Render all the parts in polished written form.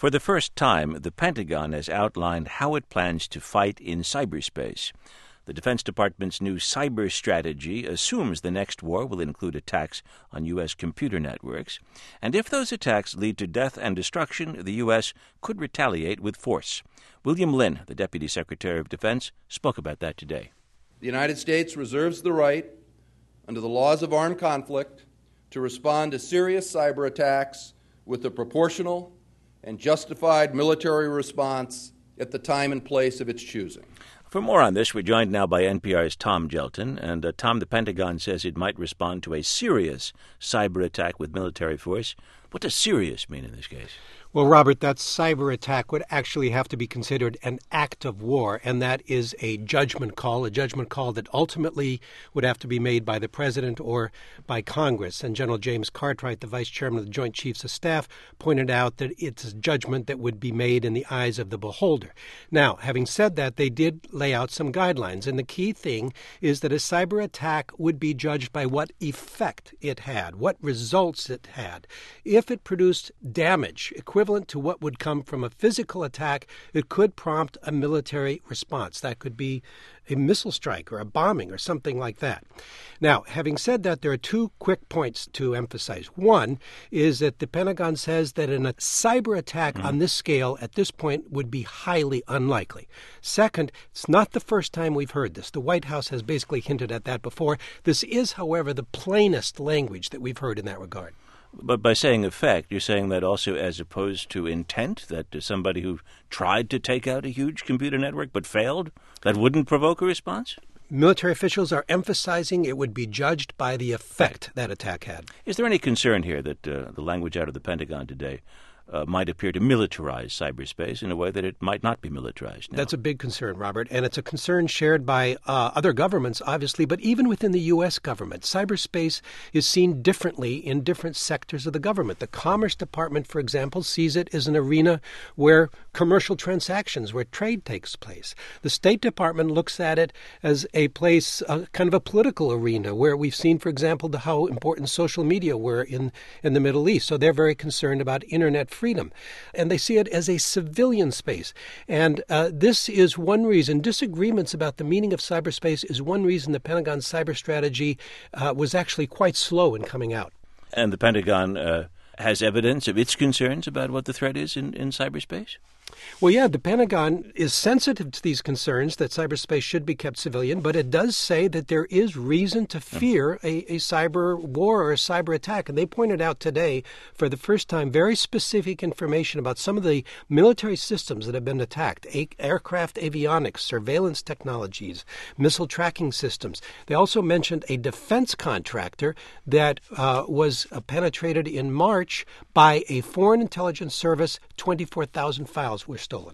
For the first time, the Pentagon has outlined how it plans to fight in cyberspace. The Defense Department's new cyber strategy assumes the next war will include attacks on U.S. computer networks, and if those attacks lead to death and destruction, the U.S. could retaliate with force. William Lynn, the Deputy Secretary of Defense, spoke about that today. The United States reserves the right, under the laws of armed conflict, to respond to serious cyber attacks with a proportional and justified military response at the time and place of its choosing. For more on this, we're joined now by NPR's Tom Gjelten. And Tom, the Pentagon says it might respond to a serious cyber attack with military force. What does serious mean in this case? Well, Robert, that cyber attack would actually have to be considered an act of war, and that is a judgment call that ultimately would have to be made by the president or by Congress. And General James Cartwright, the vice chairman of the Joint Chiefs of Staff, pointed out that it's a judgment that would be made in the eyes of the beholder. Now, having said that, they did lay out some guidelines, and the key thing is that a cyber attack would be judged by what effect it had, what results it had. If it produced damage equivalent to what would come from a physical attack, it could prompt a military response. That could be a missile strike or a bombing or something like that. Now, having said that, there are two quick points to emphasize. One is that the Pentagon says that a cyber attack on this scale at this point would be highly unlikely. Second, it's not the first time we've heard this. The White House has basically hinted at that before. This is, however, the plainest language that we've heard in that regard. But by saying effect, you're saying that also as opposed to intent, that somebody who tried to take out a huge computer network but failed, that wouldn't provoke a response? Military officials are emphasizing it would be judged by the effect that attack had. Is there any concern here that the language out of the Pentagon today might appear to militarize cyberspace in a way that it might not be militarized now? That's a big concern, Robert, and it's a concern shared by other governments, obviously, but even within the U.S. government. Cyberspace is seen differently in different sectors of the government. The Commerce Department, for example, sees it as an arena where commercial transactions, where trade takes place. The State Department looks at it as a place, kind of a political arena, where we've seen, for example, how important social media were in the Middle East. So they're very concerned about internet freedom. And they see it as a civilian space. And this is one reason, disagreements about the meaning of cyberspace is one reason the Pentagon cyber strategy was actually quite slow in coming out. And the Pentagon has evidence of its concerns about what the threat is in cyberspace? Well, yeah, the Pentagon is sensitive to these concerns that cyberspace should be kept civilian, but it does say that there is reason to fear a cyber war or a cyber attack. And they pointed out today, for the first time, very specific information about some of the military systems that have been attacked, aircraft avionics, surveillance technologies, missile tracking systems. They also mentioned a defense contractor that was penetrated in March by a foreign intelligence service. 24,000 files were stolen.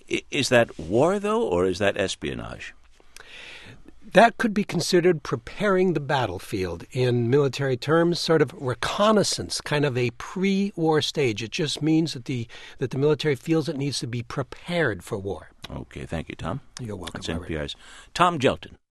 Is that war, though, or is that espionage? That could be considered preparing the battlefield in military terms, sort of reconnaissance, kind of a pre-war stage. It just means that the military feels it needs to be prepared for war. Okay, thank you, Tom. You're welcome, That's Robert. NPR's Tom Gjelten.